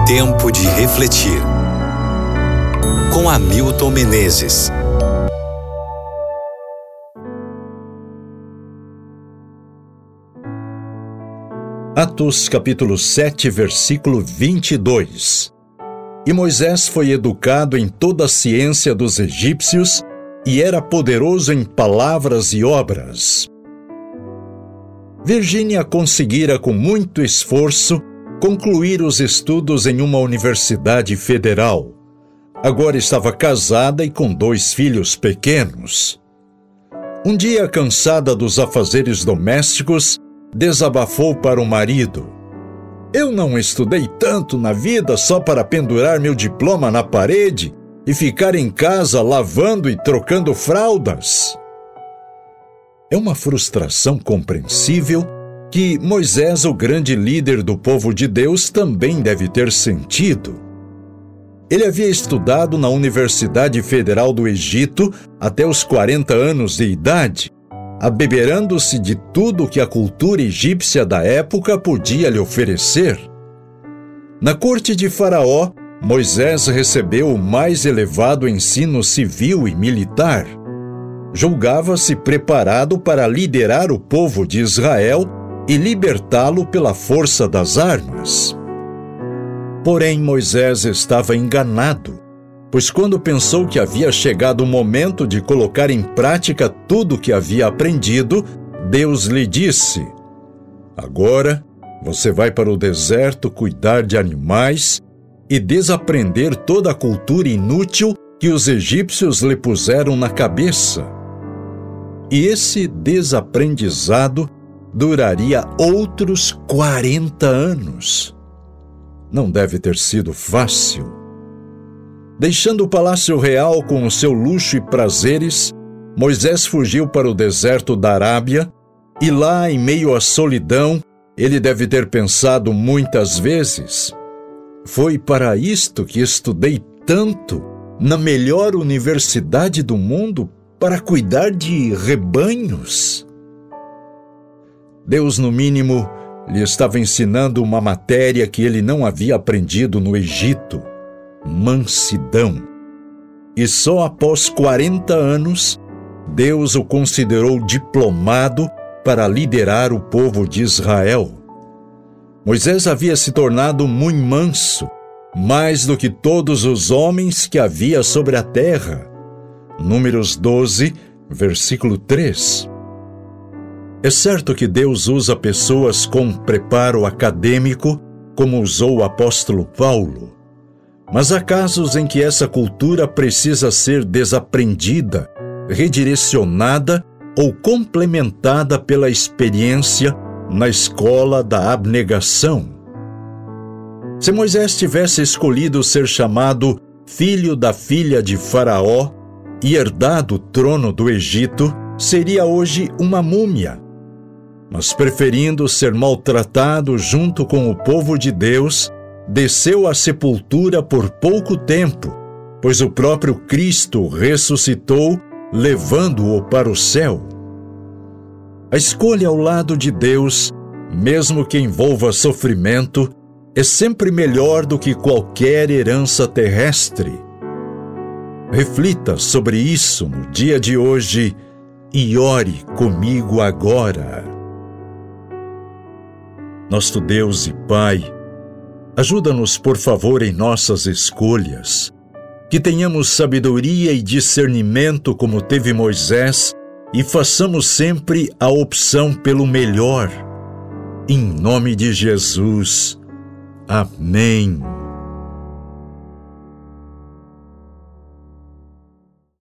Tempo de refletir. Com Hamilton Menezes. Atos capítulo 7, versículo 22. E Moisés foi educado em toda a ciência dos egípcios e era poderoso em palavras e obras. Virgínia conseguira com muito esforço concluir os estudos em uma universidade federal. Agora estava casada e com 2 filhos pequenos. Um dia, cansada dos afazeres domésticos, desabafou para o marido: "Eu não estudei tanto na vida só para pendurar meu diploma na parede e ficar em casa lavando e trocando fraldas." É uma frustração compreensível que Moisés, o grande líder do povo de Deus, também deve ter sentido. Ele havia estudado na Universidade Federal do Egito até os 40 anos de idade, abeberando-se de tudo que a cultura egípcia da época podia lhe oferecer. Na corte de Faraó, Moisés recebeu o mais elevado ensino civil e militar. Julgava-se preparado para liderar o povo de Israel e libertá-lo pela força das armas. Porém, Moisés estava enganado, pois quando pensou que havia chegado o momento de colocar em prática tudo o que havia aprendido, Deus lhe disse: "Agora você vai para o deserto cuidar de animais e desaprender toda a cultura inútil que os egípcios lhe puseram na cabeça." E esse desaprendizado duraria outros 40 anos. Não deve ter sido fácil. Deixando o palácio real com o seu luxo e prazeres, Moisés fugiu para o deserto da Arábia e lá, em meio à solidão, ele deve ter pensado muitas vezes: "Foi para isto que estudei tanto na melhor universidade do mundo para cuidar de rebanhos?" Deus, no mínimo, lhe estava ensinando uma matéria que ele não havia aprendido no Egito: mansidão. E só após 40 anos, Deus o considerou diplomado para liderar o povo de Israel. Moisés havia se tornado muito manso, mais do que todos os homens que havia sobre a terra. Números 12, versículo 3. É certo que Deus usa pessoas com preparo acadêmico, como usou o apóstolo Paulo. Mas há casos em que essa cultura precisa ser desaprendida, redirecionada ou complementada pela experiência na escola da abnegação. Se Moisés tivesse escolhido ser chamado filho da filha de Faraó e herdado o trono do Egito, seria hoje uma múmia. Mas preferindo ser maltratado junto com o povo de Deus, desceu à sepultura por pouco tempo, pois o próprio Cristo ressuscitou, levando-o para o céu. A escolha ao lado de Deus, mesmo que envolva sofrimento, é sempre melhor do que qualquer herança terrestre. Reflita sobre isso no dia de hoje e ore comigo agora. Nosso Deus e Pai, ajuda-nos, por favor, em nossas escolhas, que tenhamos sabedoria e discernimento como teve Moisés e façamos sempre a opção pelo melhor. Em nome de Jesus. Amém.